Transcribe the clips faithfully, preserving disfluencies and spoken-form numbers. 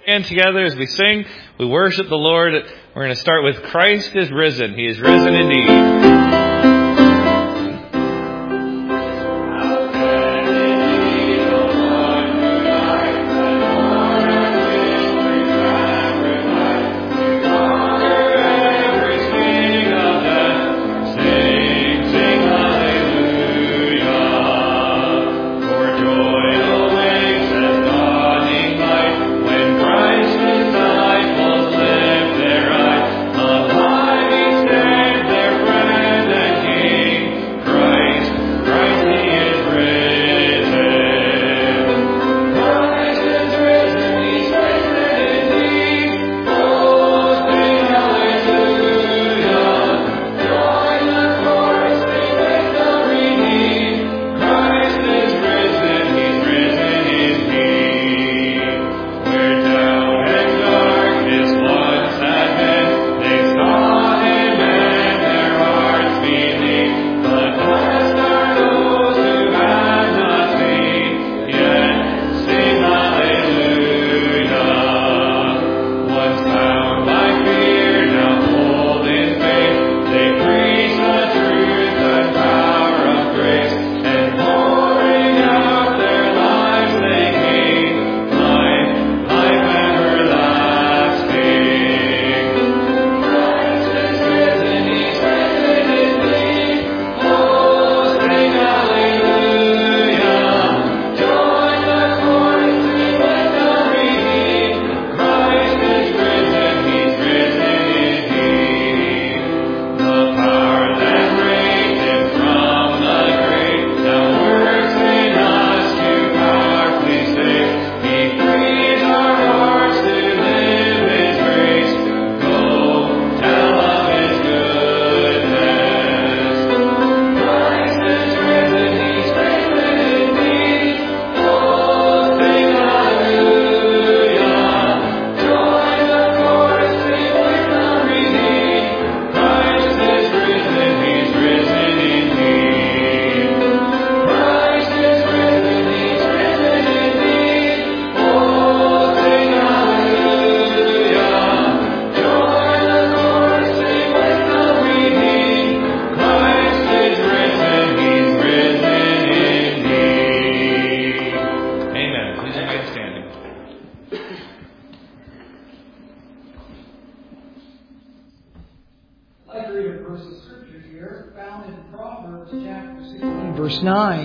stand together as we sing, we worship the Lord. We're going to start with Christ is risen. He is risen indeed. Verse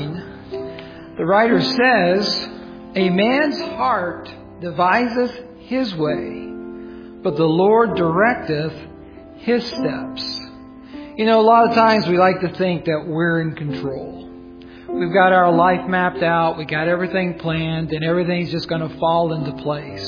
nine, the writer says, a man's heart deviseth his way, but the Lord directeth his steps. You know, a lot of times we like to think that we're in control. We've got our life mapped out, we got everything planned, and everything's just going to fall into place.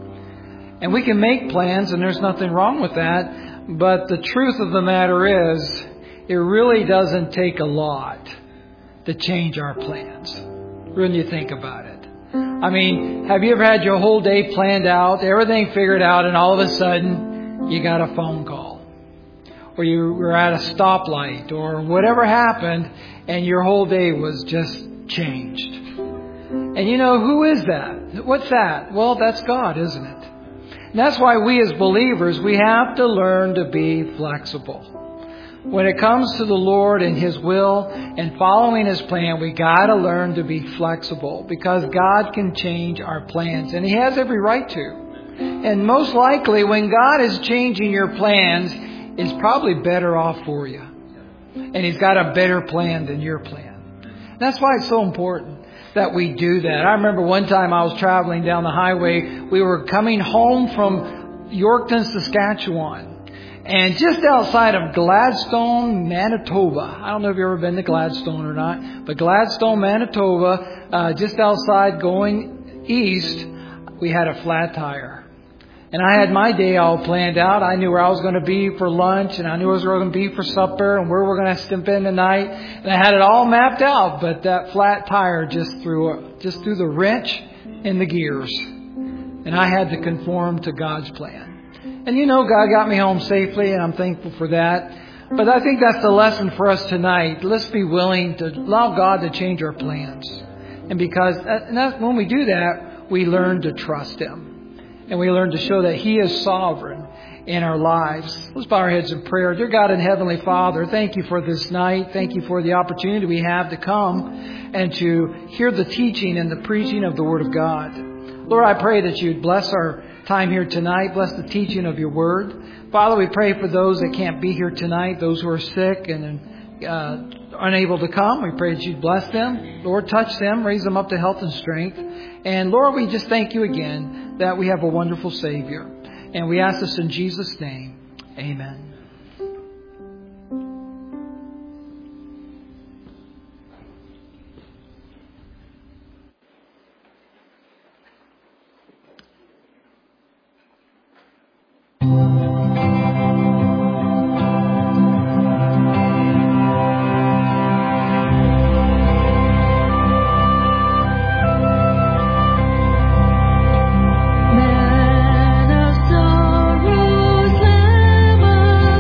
And we can make plans, and there's nothing wrong with that, but the truth of the matter is, it really doesn't take a lot to change our plans when you think about it. I mean, have you ever had your whole day planned out, everything figured out, and all of a sudden you got a phone call, or you were at a stoplight, or whatever happened, and your whole day was just changed? And you know, who is that? What's that? Well, that's God, isn't it? And that's why we as believers, we have to learn to be flexible. When it comes to the Lord and His will and following His plan, we got to learn to be flexible, because God can change our plans, and He has every right to. And most likely, when God is changing your plans, it's probably better off for you. And He's got a better plan than your plan. That's why it's so important that we do that. I remember one time I was traveling down the highway. We were coming home from Yorkton, Saskatchewan. And just outside of Gladstone, Manitoba. I don't know if you've ever been to Gladstone or not. But Gladstone, Manitoba, uh, just outside going east, we had a flat tire. And I had my day all planned out. I knew where I was going to be for lunch, and I knew where I was going to be for supper, and where we we're going to spend the night. And I had it all mapped out, but that flat tire just threw a, just threw the wrench in the gears. And I had to conform to God's plan. And you know, God got me home safely, and I'm thankful for that. But I think that's the lesson for us tonight. Let's be willing to allow God to change our plans. And because and that's, when we do that, we learn to trust Him. and we learn to show that He is sovereign in our lives. Let's bow our heads in prayer. Dear God and Heavenly Father, thank You for this night. Thank You for the opportunity we have to come and to hear the teaching and the preaching of the Word of God. Lord, I pray that You'd bless our time here tonight. Bless the teaching of Your Word. Father, we pray for those that can't be here tonight, those who are sick and uh, unable to come. We pray that You'd bless them. Lord, touch them, raise them up to health and strength. And Lord, we just thank You again that we have a wonderful Savior. And we ask this in Jesus' name. Amen. Man of sorrows, Lamb of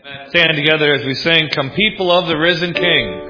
Stand together as we sing, "Come People of the Risen King."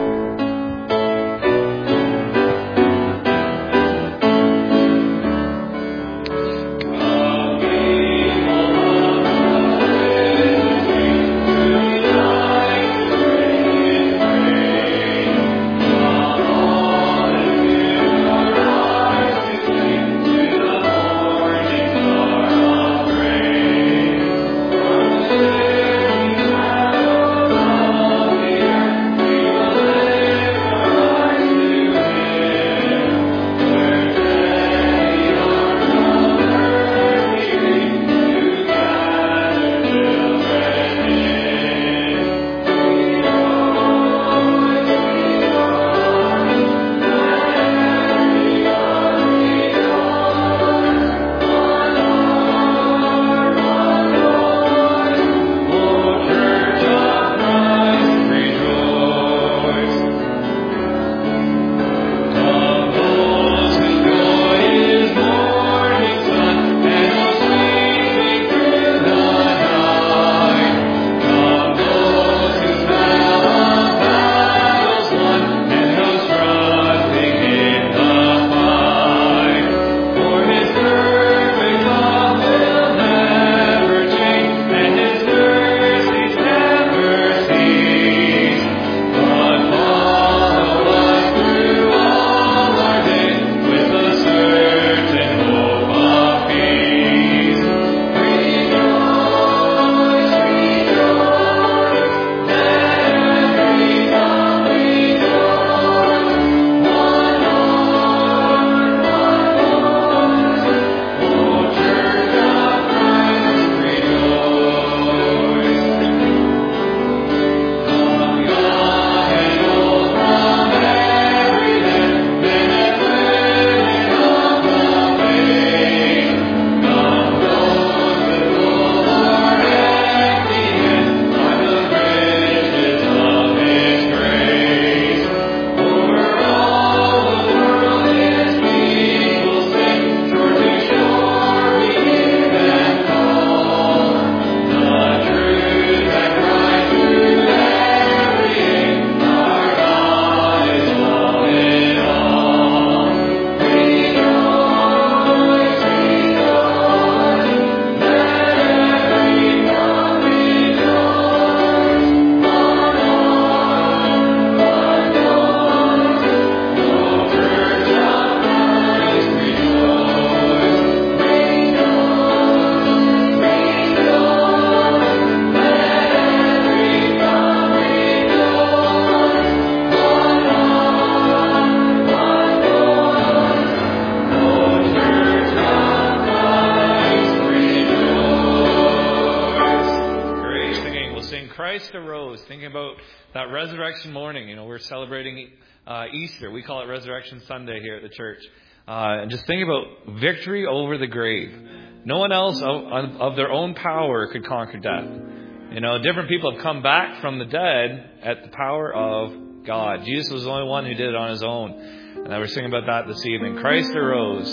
Christ arose, thinking about that resurrection morning. You know, we're celebrating uh, Easter. We call it Resurrection Sunday here at the church. Uh, and just think about victory over the grave. No one else of, of their own power could conquer death. You know, different people have come back from the dead at the power of God. Jesus was the only one who did it on his own. And we're singing about that this evening. Christ arose.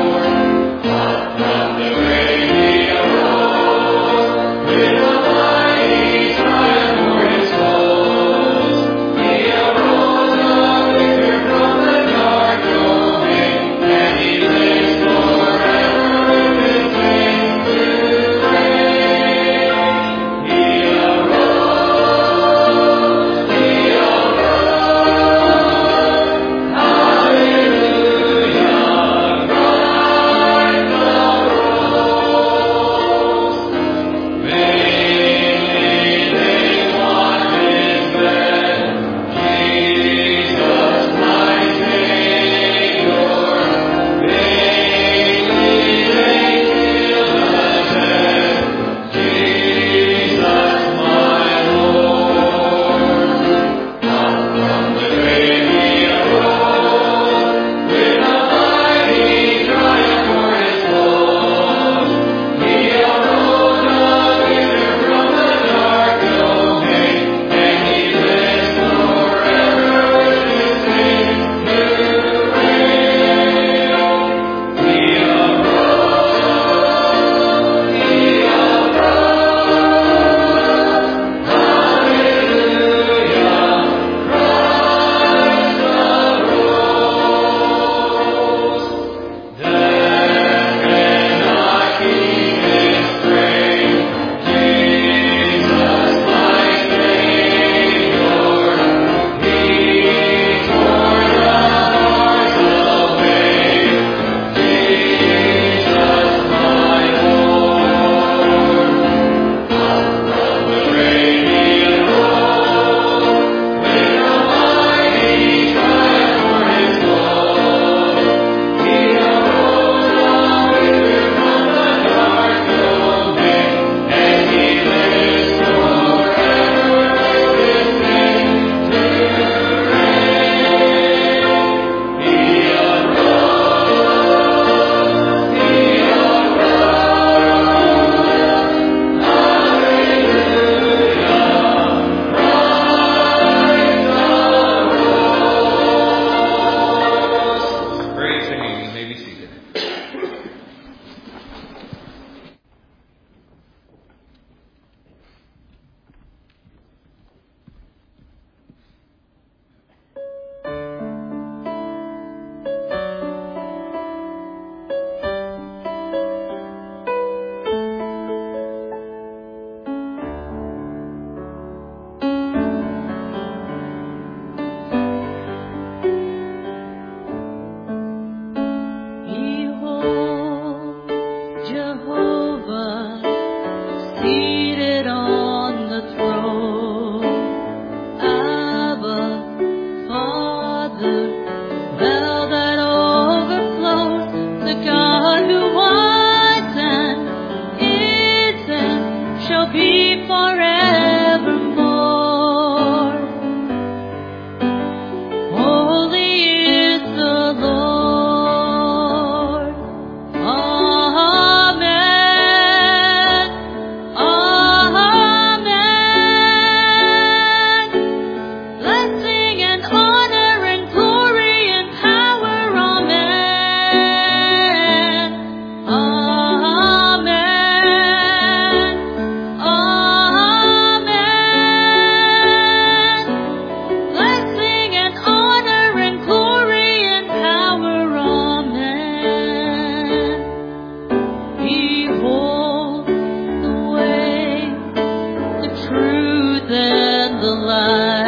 With a light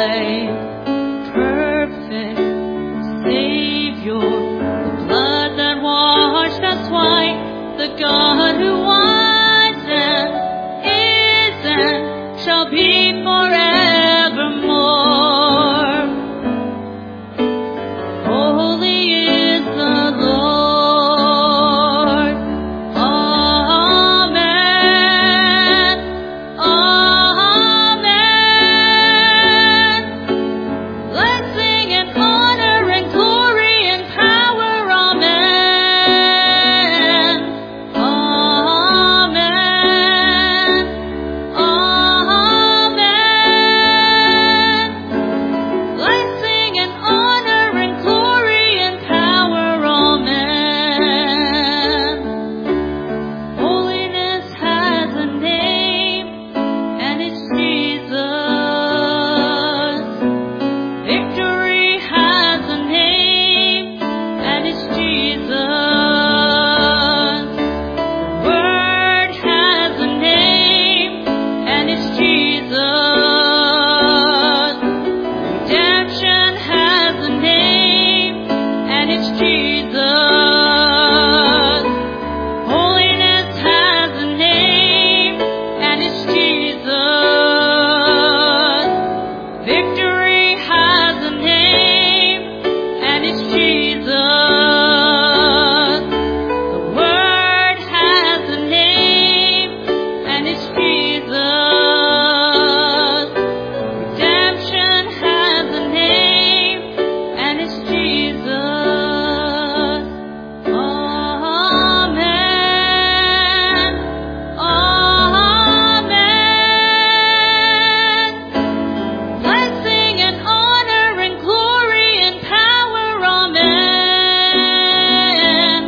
perfect Savior, the blood that washed us white, the God who was and is and shall be forevermore. Holy is the Lord. Amen. Amen. Blessing and honor and glory and power. Amen. Amen. Amen. Blessing and honor and glory and power. Amen. Holiness has a name, and it's Jesus. Victory has a name, and it's Jesus. Word has a name, and it's Jesus. Redemption has a name, and it's Jesus. Holiness has a name, and it's Jesus. Victory has a name, and it's Jesus. The Word has a name, and it's Jesus. Redemption has a name, and it's Jesus. Amen. Amen. Blessing and honor and glory and power. Amen.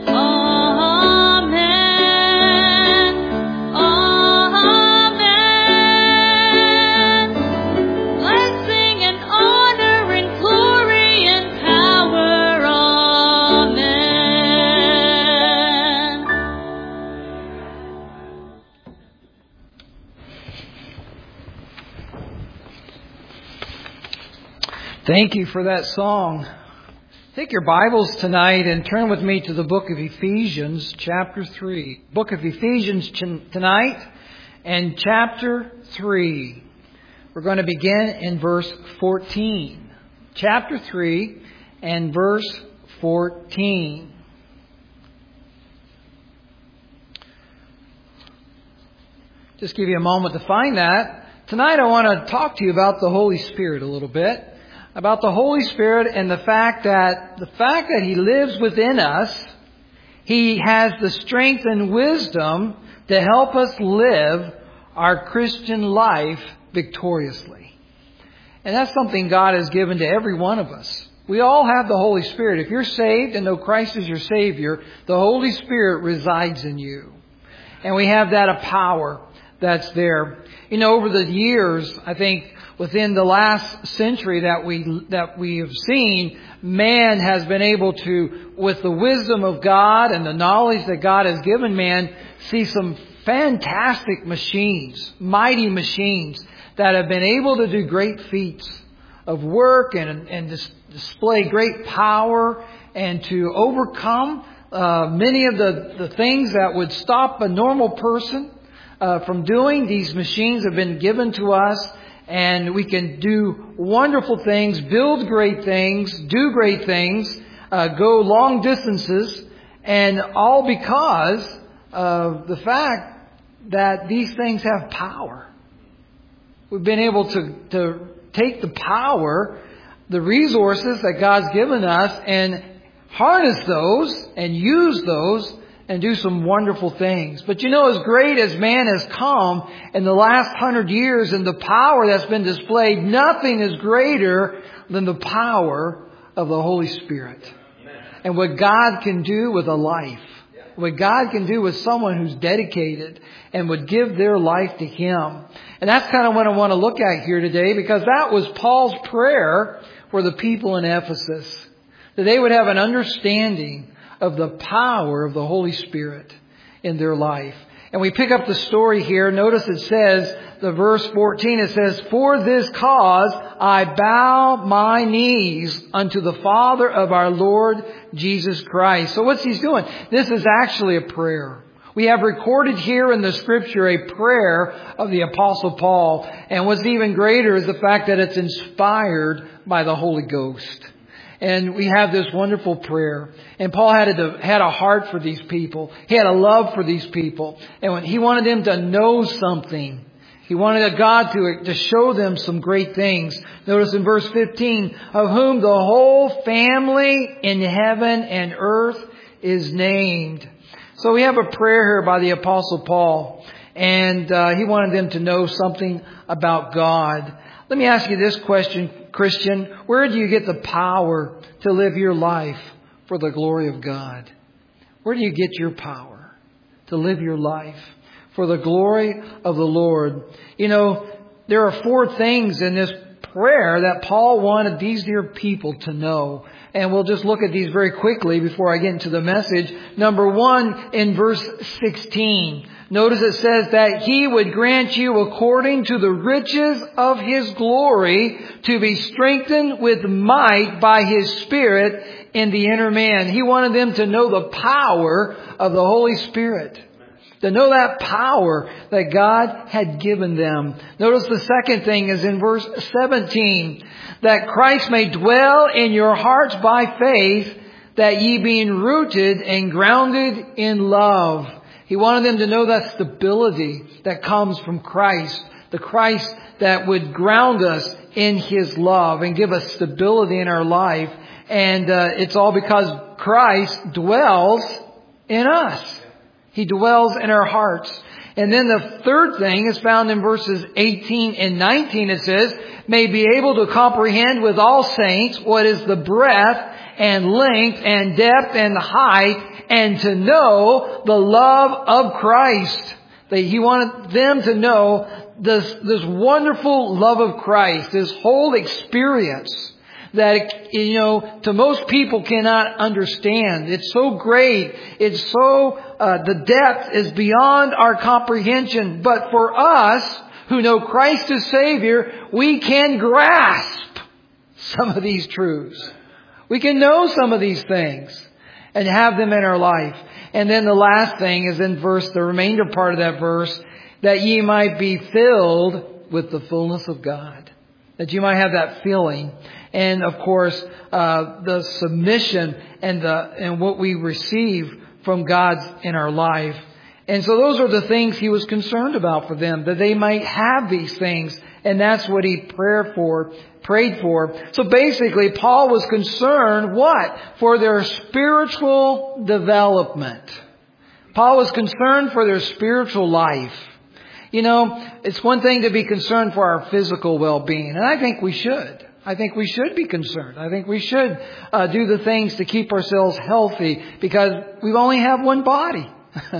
Amen. Amen. Blessing and honor and glory and power. Amen. Thank you for that song. Take your Bibles tonight and turn with me to the book of Ephesians, chapter three. Book of Ephesians ch- tonight and chapter three. We're going to begin in verse fourteen. Chapter three and verse fourteen. Just give you a moment to find that. Tonight I want to talk to you about the Holy Spirit a little bit. About the Holy Spirit and the fact that the fact that He lives within us, He has the strength and wisdom to help us live our Christian life victoriously. And that's something God has given to every one of us. We all have the Holy Spirit. If you're saved and know Christ is your Savior, the Holy Spirit resides in you. And we have that power that's there. You know, over the years, I think within the last century that we that we have seen, man has been able to, with the wisdom of God and the knowledge that God has given man, see some fantastic machines, mighty machines that have been able to do great feats of work and, and dis- display great power and to overcome uh, many of the, the things that would stop a normal person uh, from doing. These machines have been given to us, and we can do wonderful things, build great things, do great things, uh, go long distances, and all because of the fact that these things have power. We've been able to, to take the power, the resources that God's given us, and harness those and use those and do some wonderful things. But you know, as great as man has come in the last hundred years and the power that's been displayed, nothing is greater than the power of the Holy Spirit. And what God can do with a life. What God can do with someone who's dedicated and would give their life to Him. And that's kind of what I want to look at here today, because that was Paul's prayer for the people in Ephesus. That they would have an understanding of the power of the Holy Spirit in their life. And we pick up the story here. Notice it says, the verse fourteen, it says, "For this cause I bow my knees unto the Father of our Lord Jesus Christ." So what's He's doing? This is actually a prayer. We have recorded here in the Scripture a prayer of the Apostle Paul. And what's even greater is the fact that it's inspired by the Holy Ghost. And we have this wonderful prayer. And Paul had a, had a heart for these people. He had a love for these people. And when he wanted them to know something. He wanted a God to, to show them some great things. Notice in verse fifteen, "Of whom the whole family in heaven and earth is named." So we have a prayer here by the Apostle Paul. And uh, he wanted them to know something about God. Let me ask you this question, Christian. Where do you get the power to live your life for the glory of God? Where do you get your power to live your life for the glory of the Lord? You know, there are four things in this prayer that Paul wanted these dear people to know. And we'll just look at these very quickly before I get into the message. Number one, in verse sixteen. Notice it says that He would grant you according to the riches of His glory to be strengthened with might by His Spirit in the inner man. He wanted them to know the power of the Holy Spirit. To know that power that God had given them. Notice the second thing is in verse seventeen. That Christ may dwell in your hearts by faith, that ye being rooted and grounded in love. He wanted them to know that stability that comes from Christ. The Christ that would ground us in His love and give us stability in our life. And uh, it's all because Christ dwells in us. He dwells in our hearts. And then the third thing is found in verses eighteen and nineteen. It says, "May be able to comprehend with all saints what is the breadth and length and depth and height, and to know the love of Christ." That He wanted them to know this, this wonderful love of Christ, this whole experience that, you know, to most people cannot understand. It's so great. It's so, uh, the depth is beyond our comprehension. But for us who know Christ as Savior, we can grasp some of these truths. We can know some of these things and have them in our life. And then the last thing is in verse, the remainder part of that verse, that ye might be filled with the fullness of God. That you might have that feeling. And of course, uh, the submission and the, and what we receive from God in our life. And so those are the things He was concerned about for them, that they might have these things. And that's what He prayed for, prayed for. So basically, Paul was concerned, what? For their spiritual development. Paul was concerned for their spiritual life. You know, it's one thing to be concerned for our physical well-being, and I think we should. I think we should be concerned. I think we should uh, do the things to keep ourselves healthy, because we only have one body.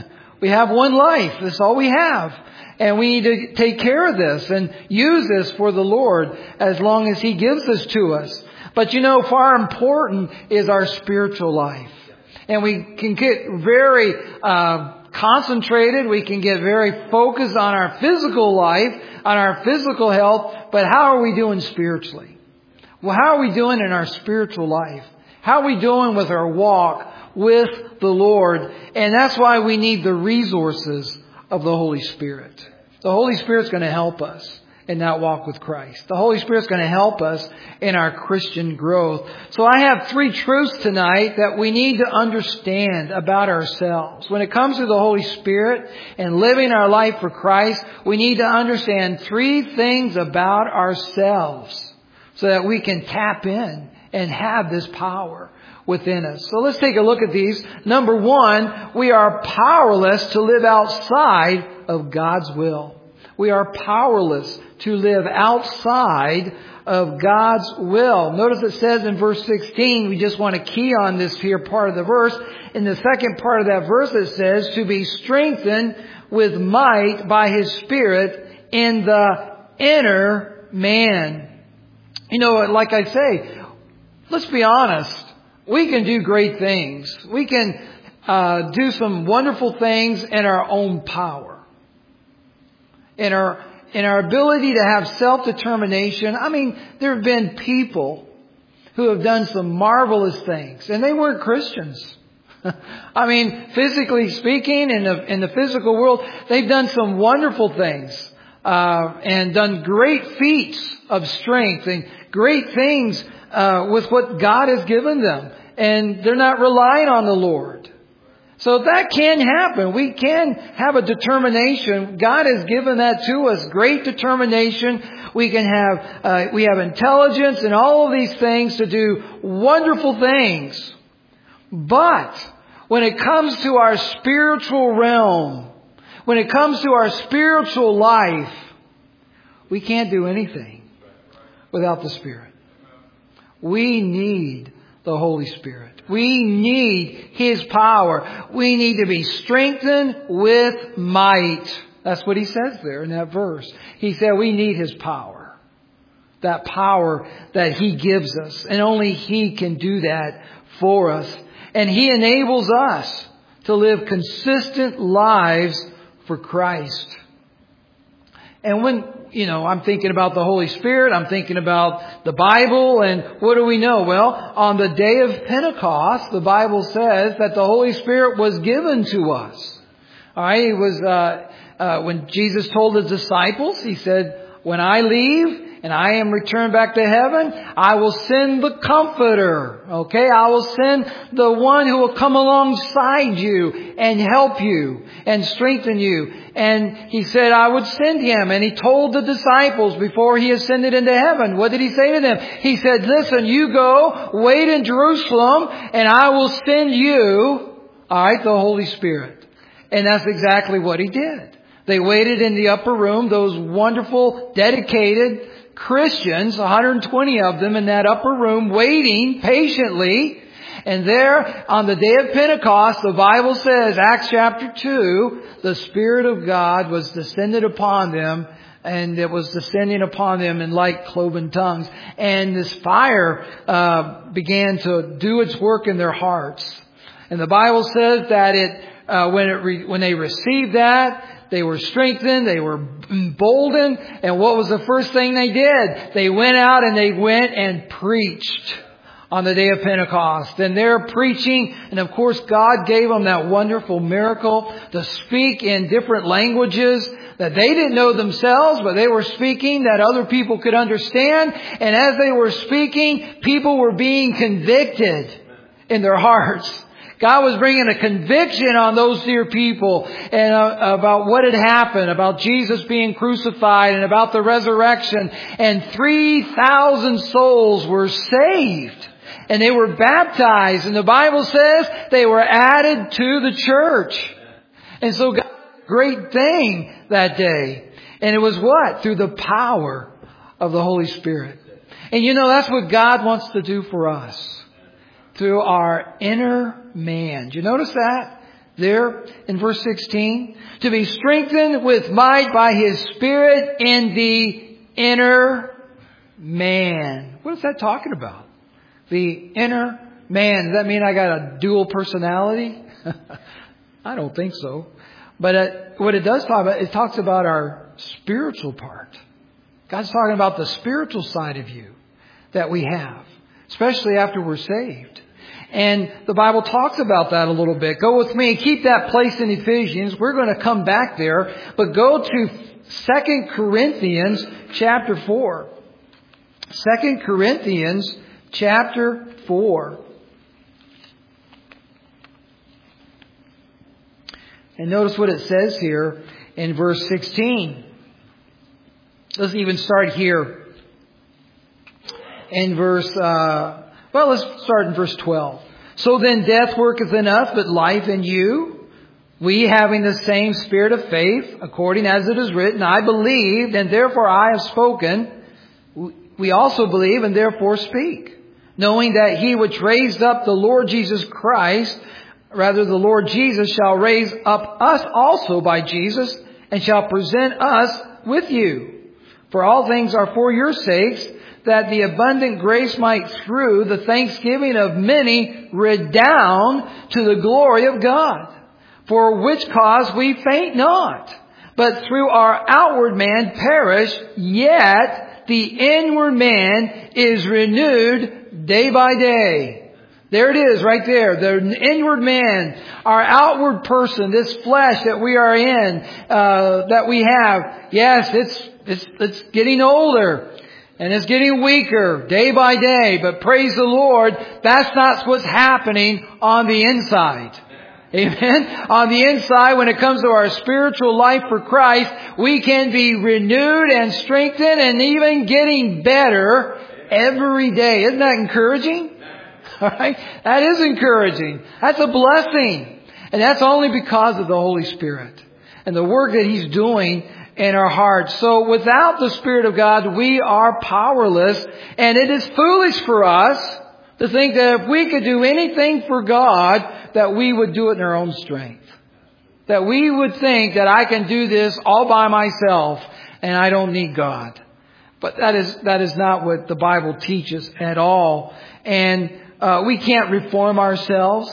We have one life. That's all we have. And we need to take care of this and use this for the Lord as long as He gives this to us. But you know, far important is our spiritual life. And we can get very uh concentrated. We can get very focused on our physical life, on our physical health. But how are we doing spiritually? Well, how are we doing in our spiritual life? How are we doing with our walk with the Lord? And that's why we need the resources of the Holy Spirit. The Holy Spirit's going to help us in that walk with Christ. The Holy Spirit's going to help us in our Christian growth. So I have three truths tonight that we need to understand about ourselves. When it comes to the Holy Spirit and living our life for Christ, we need to understand three things about ourselves so that we can tap in and have this power within us. So let's take a look at these. Number one, we are powerless to live outside of God's will. We are powerless to live outside of God's will. Notice it says in verse sixteen, we just want to key on this here part of the verse. In the second part of that verse it says, to be strengthened with might by His Spirit in the inner man. You know, like I say, let's be honest. We can do great things. We can uh, do some wonderful things in our own power. In our, in our ability to have self-determination. I mean, there have been people who have done some marvelous things, and they weren't Christians. I mean, physically speaking, in the, in the physical world, they've done some wonderful things, uh, and done great feats of strength and great things, uh, with what God has given them. And they're not relying on the Lord. So that can happen. We can have a determination. God has given that to us. Great determination. We can have, uh, we have intelligence and all of these things to do wonderful things. But when it comes to our spiritual realm, when it comes to our spiritual life, we can't do anything without the Spirit. We need the Holy Spirit. We need His power. We need to be strengthened with might. That's what He says there in that verse. He said we need His power. That power that He gives us. And only He can do that for us. And He enables us to live consistent lives for Christ. And when, you know, I'm thinking about the Holy Spirit, I'm thinking about the Bible, and what do we know? Well, on the day of Pentecost, the Bible says that the Holy Spirit was given to us. All right, it was, uh, uh, when Jesus told His disciples, He said, when I leave, and I am returned back to heaven, I will send the Comforter. Okay, I will send the one who will come alongside you and help you and strengthen you. And He said I would send Him. And He told the disciples before He ascended into heaven, what did He say to them? He said, listen, you go, wait in Jerusalem, and I will send you, all right, the Holy Spirit. And that's exactly what He did. They waited in the upper room, those wonderful, dedicated Christians, one hundred twenty of them in that upper room, waiting patiently. And there, on the day of Pentecost, the Bible says, Acts chapter two, the Spirit of God was descended upon them, and it was descending upon them in like cloven tongues. And this fire uh, began to do its work in their hearts. And the Bible says that it, uh, when it re- when they received that, they were strengthened, they were emboldened, and what was the first thing they did? They went out and they went and preached on the day of Pentecost. And they're preaching, and of course God gave them that wonderful miracle to speak in different languages that they didn't know themselves, but they were speaking that other people could understand. And as they were speaking, people were being convicted in their hearts. God was bringing a conviction on those dear people and uh, about what had happened, about Jesus being crucified and about the resurrection. And three thousand souls were saved. And they were baptized. And the Bible says they were added to the church. And so God did a great thing that day. And it was what? Through the power of the Holy Spirit. And you know, that's what God wants to do for us. Through our inner man. Do you notice that? There in verse sixteen. To be strengthened with might by His Spirit in the inner man. What is that talking about? The inner man. Does that mean I got a dual personality? I don't think so. But uh, what it does talk about, it talks about our spiritual part. God's talking about the spiritual side of you that we have. Especially after we're saved. And the Bible talks about that a little bit. Go with me and keep that place in Ephesians. We're going to come back there. But go to Second Corinthians chapter four. Second Corinthians chapter four. And notice what it says here in verse sixteen. Let's even start here in verse... Uh, Well, let's start in verse twelve. So then death worketh in us, but life in you. We having the same spirit of faith, according as it is written, I believed, and therefore I have spoken. We also believe, and therefore speak. Knowing that He which raised up the Lord Jesus Christ, rather the Lord Jesus shall raise up us also by Jesus, and shall present us with you. For all things are for your sakes, that the abundant grace might through the thanksgiving of many redound to the glory of God. For which cause we faint not, but through our outward man perish, yet the inward man is renewed day by day. There it is right there. The inward man, our outward person, this flesh that we are in, uh, that we have. Yes, it's, it's, it's getting older. And it's getting weaker day by day. But praise the Lord, that's not what's happening on the inside. Amen. On the inside, when it comes to our spiritual life for Christ, we can be renewed and strengthened and even getting better every day. Isn't that encouraging? All right. That is encouraging. That's a blessing. And that's only because of the Holy Spirit and the work that He's doing in our hearts. So without the Spirit of God, we are powerless. And it is foolish for us to think that if we could do anything for God, that we would do it in our own strength. That we would think that I can do this all by myself and I don't need God. But that is, that is not what the Bible teaches at all. And uh, we can't reform ourselves.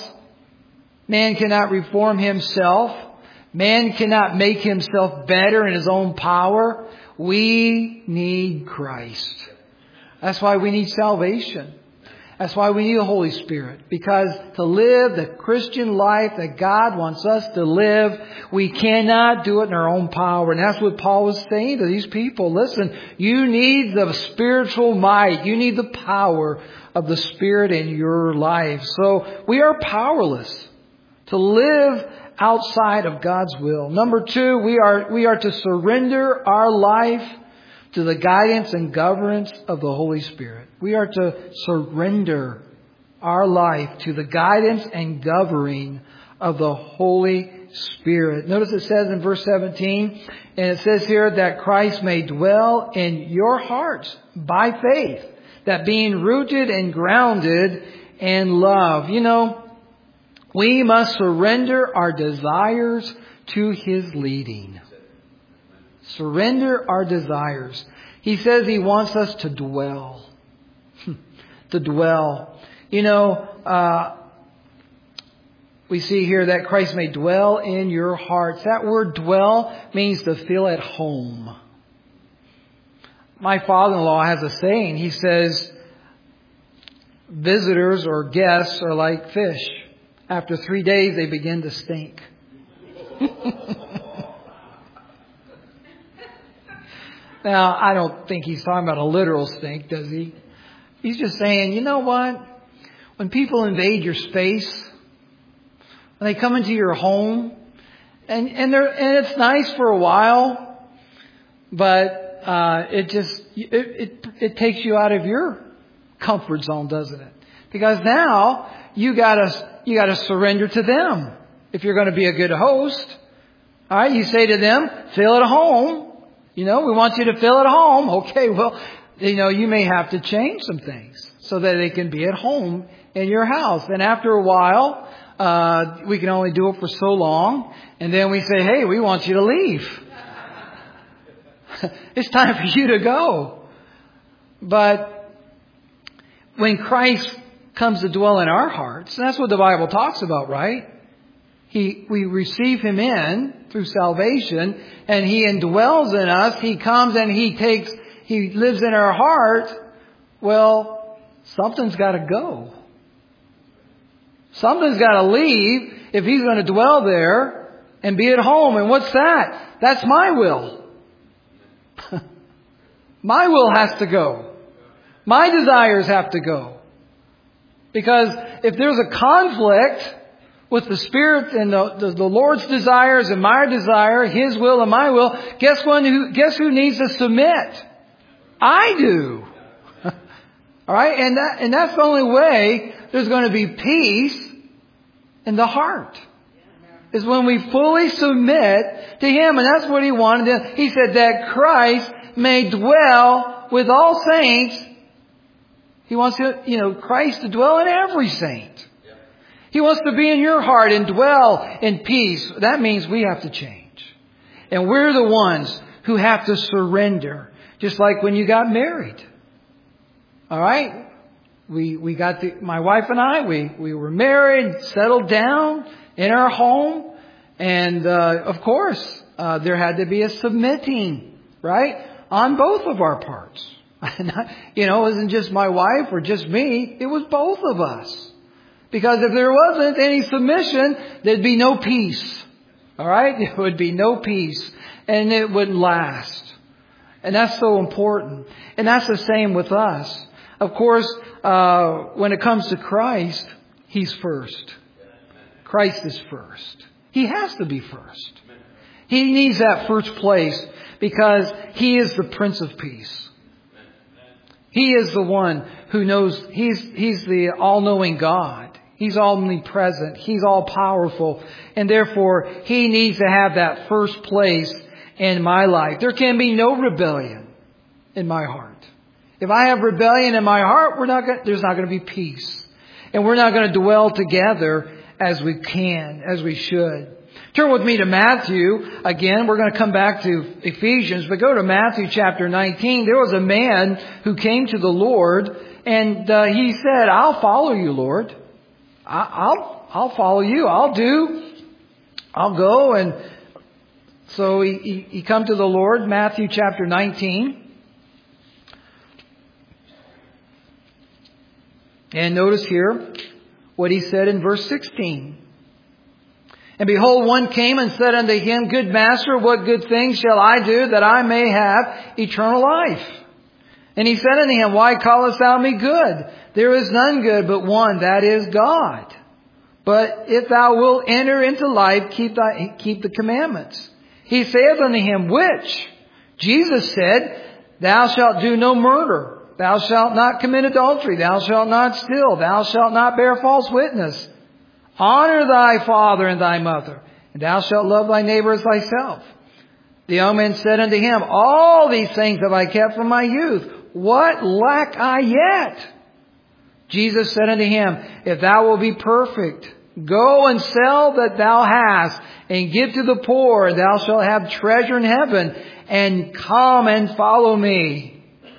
Man cannot reform himself. Man cannot make himself better in his own power. We need Christ. That's why we need salvation. That's why we need the Holy Spirit. Because to live the Christian life that God wants us to live, we cannot do it in our own power. And that's what Paul was saying to these people. Listen, you need the spiritual might. You need the power of the Spirit in your life. So we are powerless to live outside of God's will. Number two, we are, we are to surrender our life to the guidance and governance of the Holy Spirit. We are to surrender our life to the guidance and governing of the Holy Spirit. Notice it says in verse seventeen, and it says here that Christ may dwell in your hearts by faith, that being rooted and grounded in love. You know, we must surrender our desires to His leading. Surrender our desires. He says He wants us to dwell. To dwell. You know, uh, we see here that Christ may dwell in your hearts. That word dwell means to feel at home. My father-in-law has a saying. He says, visitors or guests are like fish. After three days, they begin to stink. Now, I don't think he's talking about a literal stink, does he? He's just saying, you know what? When people invade your space, when they come into your home, and and, they're, and it's nice for a while, but uh, it just it, it it takes you out of your comfort zone, doesn't it? Because now you gotta you gotta surrender to them if you're going to be a good host. All right, you say to them, "Feel at home." You know, we want you to feel at home. Okay, well, you know, you may have to change some things so that they can be at home in your house. And after a while, uh, we can only do it for so long. And then we say, hey, we want you to leave. It's time for you to go. But when Christ comes to dwell in our hearts, that's what the Bible talks about, right? He, we receive Him in through salvation, and He indwells in us. He comes and He takes, He lives in our heart. Well, something's got to go. Something's got to leave if He's going to dwell there and be at home. And what's that? That's my will. My will has to go. My desires have to go. Because if there's a conflict with the Spirit and the, the, the Lord's desires and my desire, His will and my will, guess one who guess who needs to submit? I do. All right, and that and that's the only way there's going to be peace in the heart. Is when we fully submit to Him, and that's what He wanted. He said that Christ may dwell with all saints. He wants to, you know, Christ to dwell in every saint. He wants to be in your heart and dwell in peace. That means we have to change. And we're the ones who have to surrender. Just like when you got married. All right? We we got the, my wife and I, we, we were married, settled down in our home. And, uh, of course, uh, there had to be a submitting, right? On both of our parts. You know, it wasn't just my wife or just me. It was both of us. Because if there wasn't any submission, there'd be no peace. All right? There would be no peace. And it wouldn't last. And that's so important. And that's the same with us. Of course, uh, when it comes to Christ, He's first. Christ is first. He has to be first. He needs that first place because He is the Prince of Peace. He is the one who knows, He's, He's the all-knowing God. He's omnipresent. He's all-powerful. And therefore, He needs to have that first place in my life. There can be no rebellion in my heart. If I have rebellion in my heart, we're not going, there's not going to be peace. And we're not going to dwell together as we can, as we should. Turn with me to Matthew. Again, we're going to come back to Ephesians, but go to Matthew chapter nineteen. There was a man who came to the Lord, and uh, he said, I'll follow you, Lord. I, I'll, I'll follow you. I'll do. I'll go. And so he, he, he come to the Lord, Matthew chapter nineteen. And notice here what he said in verse sixteen. And behold, one came and said unto him, Good master, what good things shall I do that I may have eternal life? And he said unto him, Why callest thou me good? There is none good but one, that is God. But if thou wilt enter into life, keep thy, keep the commandments. He saith unto him, Which? Jesus said, Thou shalt do no murder. Thou shalt not commit adultery. Thou shalt not steal. Thou shalt not bear false witness. Honor thy father and thy mother, and thou shalt love thy neighbor as thyself. The young man said unto him, All these things have I kept from my youth. What lack I yet? Jesus said unto him, If thou wilt be perfect, go and sell that thou hast, and give to the poor, and thou shalt have treasure in heaven, and come and follow me.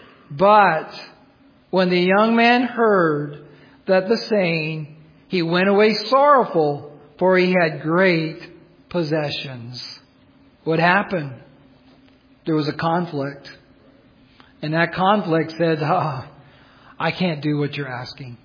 But when the young man heard that the saying, he went away sorrowful, for he had great possessions. What happened? There was a conflict. And that conflict said, oh, I can't do what you're asking.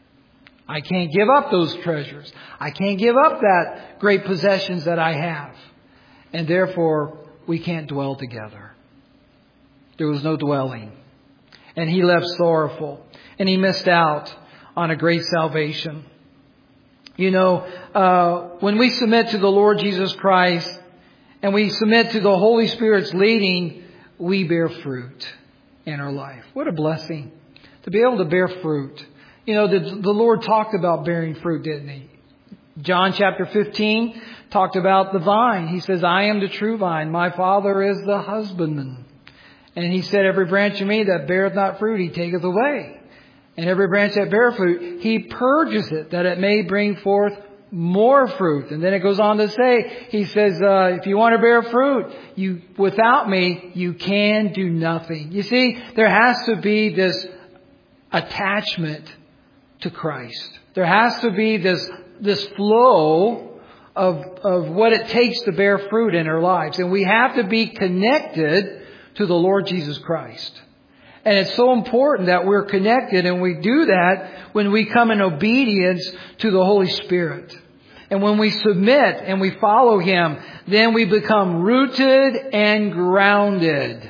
I can't give up those treasures. I can't give up that great possessions that I have. And therefore, we can't dwell together. There was no dwelling. And he left sorrowful. And he missed out on a great salvation. You know, uh, when we submit to the Lord Jesus Christ and we submit to the Holy Spirit's leading, we bear fruit in our life. What a blessing to be able to bear fruit. You know, the, the Lord talked about bearing fruit, didn't He? John chapter fifteen talked about the vine. He says, I am the true vine. My Father is the husbandman. And He said, every branch in me that beareth not fruit, He taketh away. And every branch that bear fruit, He purges it, that it may bring forth more fruit. And then it goes on to say, He says, uh, if you want to bear fruit, you without me, you can do nothing. You see, there has to be this attachment to Christ. There has to be this this flow of of what it takes to bear fruit in our lives. And we have to be connected to the Lord Jesus Christ. And it's so important that we're connected, and we do that when we come in obedience to the Holy Spirit. And when we submit and we follow Him, then we become rooted and grounded.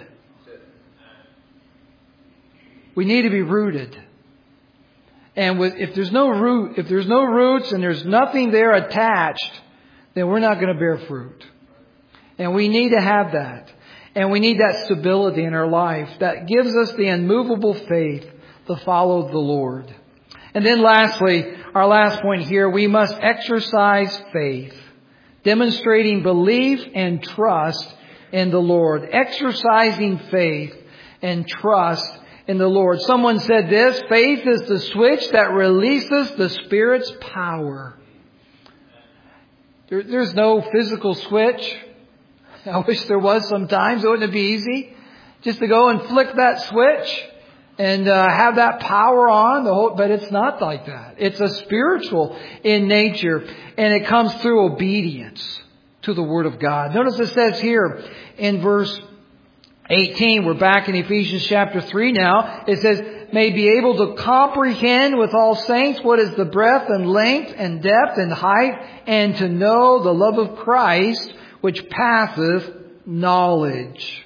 We need to be rooted. And with, if there's no root, if there's no roots and there's nothing there attached, then we're not going to bear fruit. And we need to have that. And we need that stability in our life that gives us the unmovable faith to follow the Lord. And then lastly, our last point here, we must exercise faith, demonstrating belief and trust in the Lord. Exercising faith and trust in the Lord. Someone said this, faith is the switch that releases the Spirit's power. There, there's no physical switch. I wish there was sometimes. Wouldn't it be easy? just to go and flick that switch and uh, have that power on. The whole, but it's not like that. It's a spiritual in nature, and it comes through obedience to the Word of God. Notice it says here in verse eighteen, we're back in Ephesians chapter three now. It says, may be able to comprehend with all saints what is the breadth and length and depth and height, and to know the love of Christ, which passeth knowledge.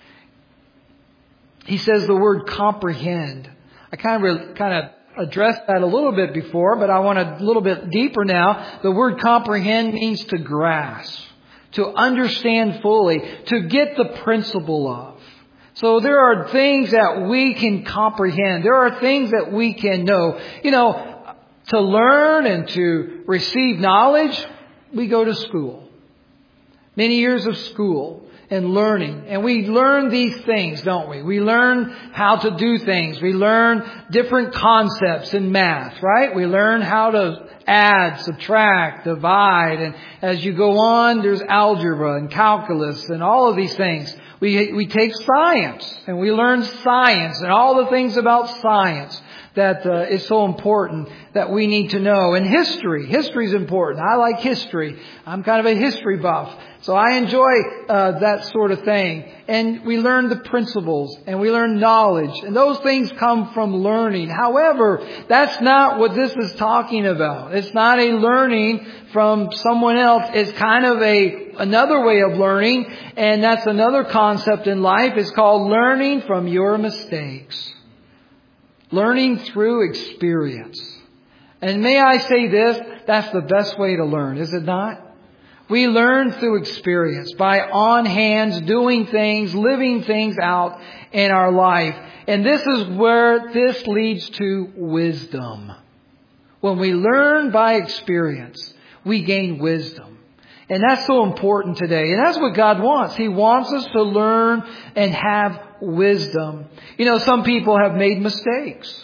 He says the word comprehend. I kind of kind of addressed that a little bit before, but I want a little bit deeper now. The word comprehend means to grasp, to understand fully, to get the principle of. So there are things that we can comprehend. There are things that we can know. You know, to learn and to receive knowledge, we go to school. Many years of school and learning. And we learn these things, don't we? We learn how to do things. We learn different concepts in math, right? We learn how to add, subtract, divide. And as you go on, there's algebra and calculus and all of these things. We we take science and we learn science and all the things about science that uh, is so important that we need to know. And history. History is important. I like history. I'm kind of a history buff. So I enjoy uh, that sort of thing. And we learn the principles and we learn knowledge. And those things come from learning. However, that's not what this is talking about. It's not a learning from someone else. It's kind of a another way of learning. And that's another concept in life. It's called learning from your mistakes. Learning through experience. And may I say this, that's the best way to learn, is it not? We learn through experience, by on hands, doing things, living things out in our life. And this is where this leads to wisdom. When we learn by experience, we gain wisdom. And that's so important today. And that's what God wants. He wants us to learn and have wisdom. You know, some people have made mistakes.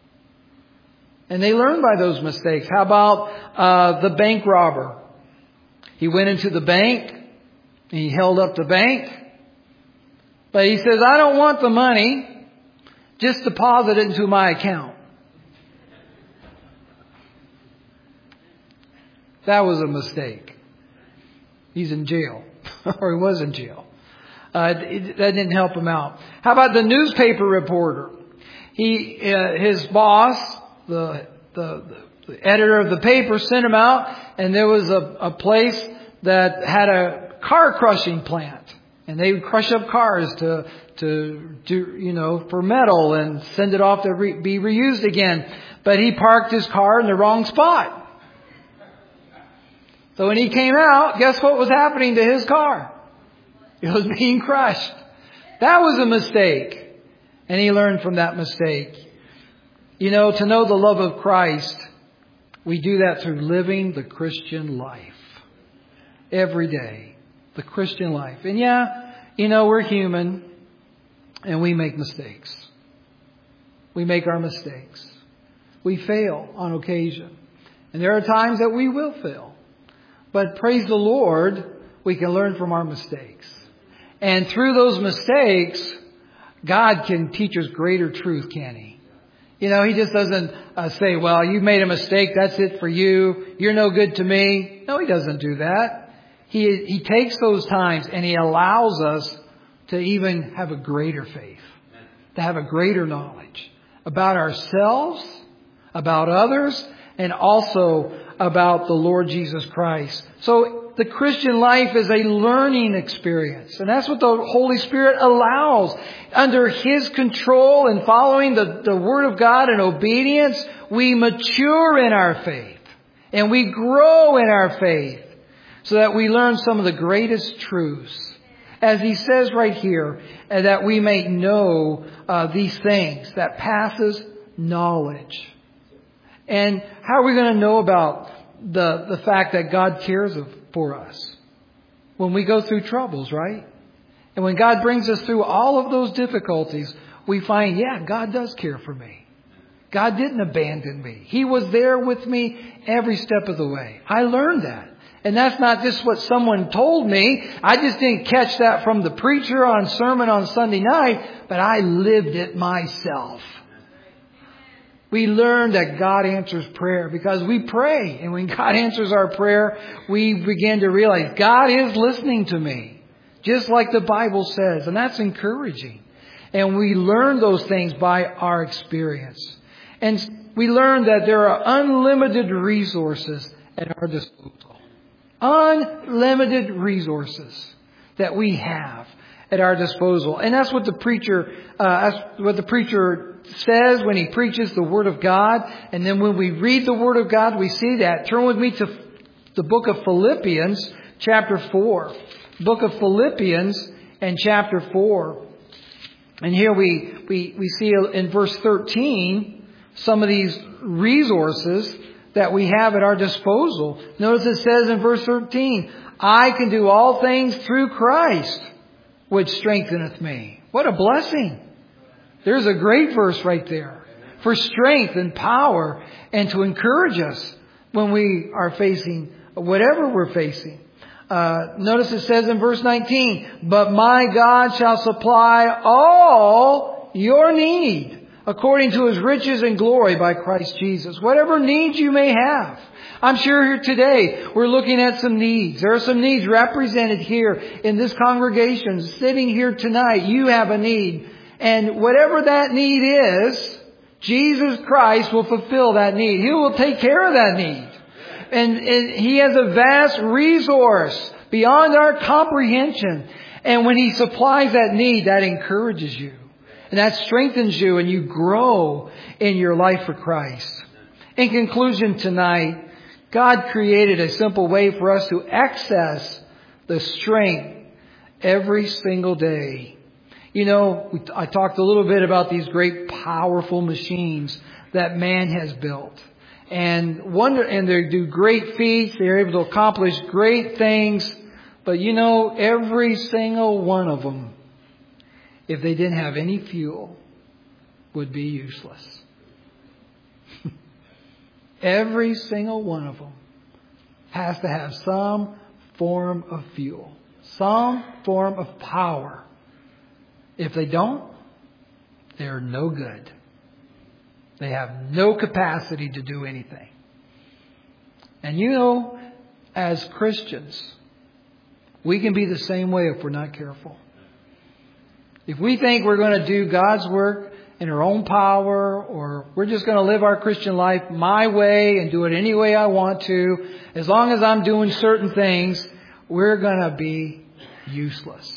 And they learn by those mistakes. How about uh, the bank robber? He went into the bank. And he held up the bank. But he says, I don't want the money. Just deposit it into my account. That was a mistake. He's in jail. Or he was in jail. Uh, it, that didn't help him out. How about the newspaper reporter? He, uh, his boss, the, the the editor of the paper, sent him out, and there was a, a place that had a car crushing plant, and they would crush up cars to to do you know for metal and send it off to re, be reused again. But he parked his car in the wrong spot. So when he came out, guess what was happening to his car? It was being crushed. That was a mistake. And he learned from that mistake. You know, to know the love of Christ, we do that through living the Christian life. Every day. The Christian life. And yeah, you know, we're human. And we make mistakes. We make our mistakes. We fail on occasion. And there are times that we will fail. But praise the Lord, we can learn from our mistakes. And through those mistakes, God can teach us greater truth, can He? You know, He just doesn't uh, say, well, you made a mistake, that's it for you, you're no good to me. No, He doesn't do that. He, he takes those times and He allows us to even have a greater faith, to have a greater knowledge about ourselves, about others, and also about the Lord Jesus Christ. So the Christian life is a learning experience. And that's what the Holy Spirit allows. Under His control and following the, the Word of God in obedience, we mature in our faith. And we grow in our faith. So that we learn some of the greatest truths. As He says right here, that we may know uh, these things that passes knowledge. And how are we going to know about the, the fact that God cares for us? When we go through troubles, right? And when God brings us through all of those difficulties, we find, yeah, God does care for me. God didn't abandon me. He was there with me every step of the way. I learned that And that's not just what someone told me. I just didn't catch that from the preacher on sermon on Sunday night, but I lived it myself. We learned that God answers prayer because we pray. And when God answers our prayer, we begin to realize God is listening to me, just like the Bible says. And that's encouraging. And we learn those things by our experience. And we learn that there are unlimited resources at our disposal. Unlimited resources that we have at our disposal. And that's what the preacher, uh, that's what the preacher says when he preaches the Word of God. And then when we read the Word of God, we see that. Turn with me to the book of Philippians, chapter four. Book of Philippians and chapter four. And here we, we, we see in verse thirteen some of these resources that we have at our disposal. Notice it says in verse thirteen, I can do all things through Christ, which strengtheneth me. What a blessing. There's a great verse right there for strength and power and to encourage us when we are facing whatever we're facing. Uh, notice it says in verse nineteen, but my God shall supply all your need according to His riches and glory by Christ Jesus. Whatever needs you may have. I'm sure here today we're looking at some needs. There are some needs represented here in this congregation. Sitting here tonight, you have a need. And whatever that need is, Jesus Christ will fulfill that need. He will take care of that need. And, and He has a vast resource beyond our comprehension. And when He supplies that need, that encourages you. And that strengthens you and you grow in your life for Christ. In conclusion tonight, God created a simple way for us to access the strength every single day. You know, I talked a little bit about these great powerful machines that man has built. And wonder, and they do great feats. They're able to accomplish great things. But you know, every single one of them, if they didn't have any fuel, would be useless. Every single one of them has to have some form of fuel, some form of power. If they don't, they're no good. They have no capacity to do anything. And you know, as Christians, we can be the same way if we're not careful. If we think we're going to do God's work in our own power, or we're just going to live our Christian life my way and do it any way I want to, as long as I'm doing certain things, we're going to be useless.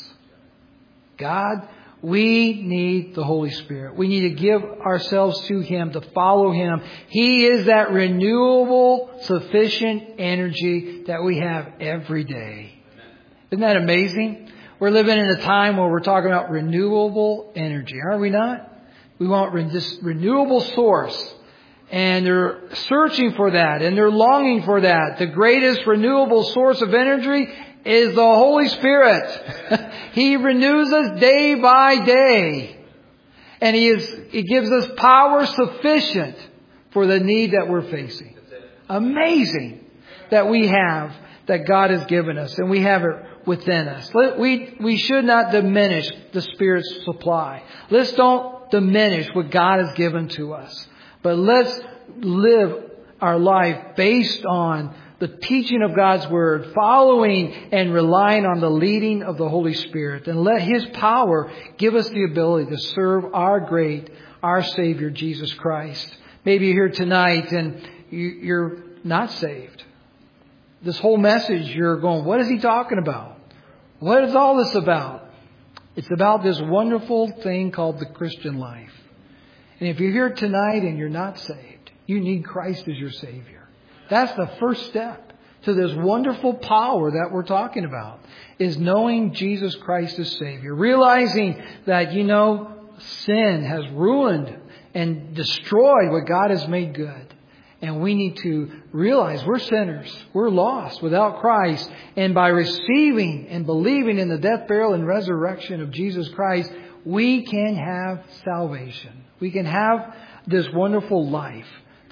God, we need the Holy Spirit. We need to give ourselves to Him, to follow Him. He is that renewable, sufficient energy that we have every day. Isn't that amazing? We're living in a time where we're talking about renewable energy, are we not? We want this renewable source. And they're searching for that. And they're longing for that. The greatest renewable source of energy is the Holy Spirit. He renews us day by day. And He is, He gives us power sufficient for the need that we're facing. Amazing that we have, that God has given us. And we have it within us. We, we should not diminish the Spirit's supply. Let's don't diminish what God has given to us. But let's live our life based on the teaching of God's Word, following and relying on the leading of the Holy Spirit. And let His power give us the ability to serve our great, our Savior, Jesus Christ. Maybe you're here tonight and you're not saved. This whole message, you're going, what is he talking about? What is all this about? It's about this wonderful thing called the Christian life. And if you're here tonight and you're not saved, you need Christ as your Savior. That's the first step to this wonderful power that we're talking about, is knowing Jesus Christ as Savior. Realizing that, you know, sin has ruined and destroyed what God has made good. And we need to realize we're sinners. We're lost without Christ. And by receiving and believing in the death, burial, and resurrection of Jesus Christ, we can have salvation. We can have this wonderful life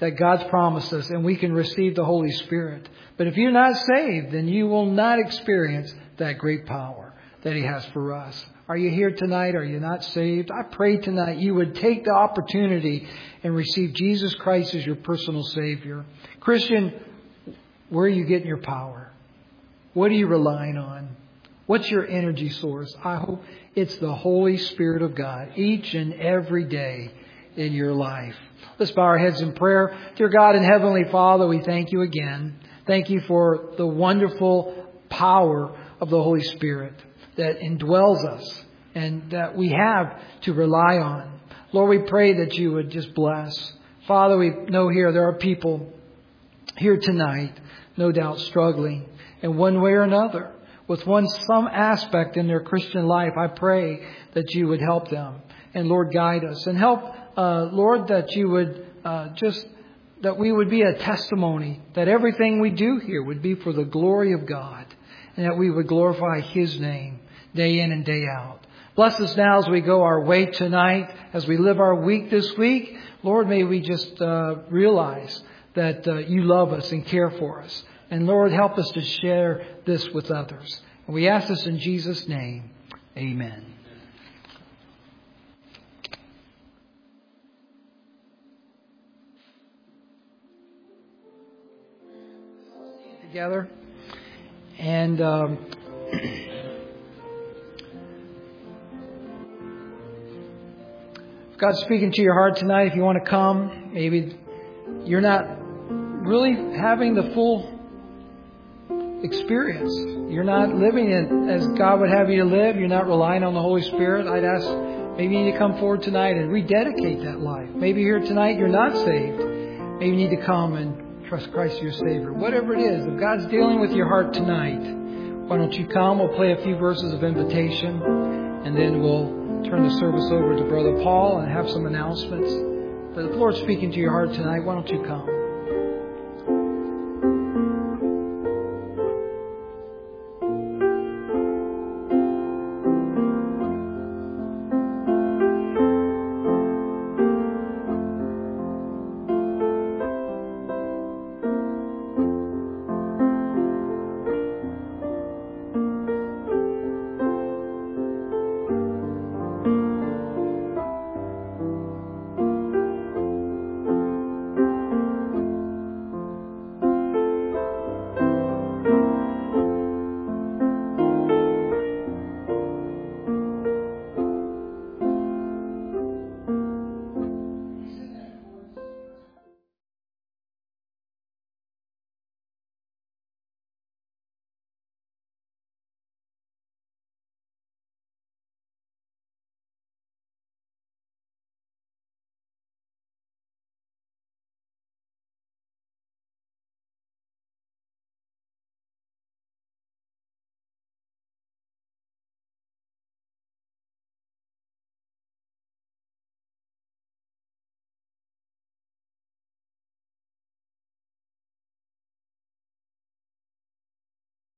that God's promised us, and we can receive the Holy Spirit. But if you're not saved, then you will not experience that great power that He has for us. Are you here tonight? Are you not saved? I pray tonight you would take the opportunity and receive Jesus Christ as your personal Savior. Christian, where are you getting your power? What are you relying on? What's your energy source? I hope it's the Holy Spirit of God each and every day in your life. Let's bow our heads in prayer. Dear God and Heavenly Father, we thank you again. Thank you for the wonderful power of the Holy Spirit that indwells us and that we have to rely on. Lord, we pray that you would just bless. Father, we know here there are people here tonight, no doubt struggling in one way or another with one some aspect in their Christian life. I pray that you would help them. And Lord, guide us. And help, uh, Lord, that you would uh, just, that we would be a testimony, that everything we do here would be for the glory of God. And that we would glorify His name day in and day out. Bless us now as we go our way tonight, as we live our week this week. Lord, may we just uh, realize that uh, you love us and care for us. And Lord, help us to share this with others. And we ask this in Jesus' name. Amen. Together. And um, if God's speaking to your heart tonight, if you want to come, maybe you're not really having the full experience. You're not living it as God would have you to live. You're not relying on the Holy Spirit. I'd ask, maybe you need to come forward tonight and rededicate that life. Maybe here tonight you're not saved. Maybe you need to come and trust Christ as your Savior. Whatever it is, if God's dealing with your heart tonight, why don't you come? We'll play a few verses of invitation, and then we'll turn the service over to Brother Paul and have some announcements. But if the Lord's speaking to your heart tonight, why don't you come?